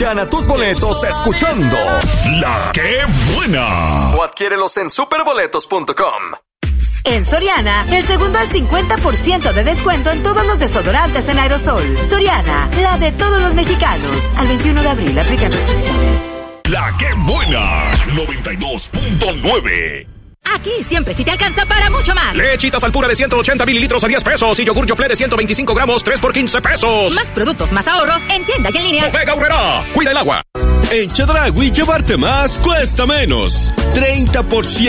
Gana tus boletos escuchando La ¡Qué Buena! O adquiérelos en superboletos.com. En Soriana, el segundo al 50% de descuento en todos los desodorantes en aerosol. Soriana, la de todos los mexicanos. Al 21 de abril, aplican restricciones. La ¡Qué Buena! 92.9. Aquí siempre sí te alcanza para mucho más. Lechitas Alpura de 180 mililitros a 10 pesos y yogur Yoplait de 125 gramos 3 por 15 pesos. Más productos, más ahorros en tienda y en línea. Bodega Aurrerá, cuida el agua. En Chedraui llevarte más cuesta menos. 30%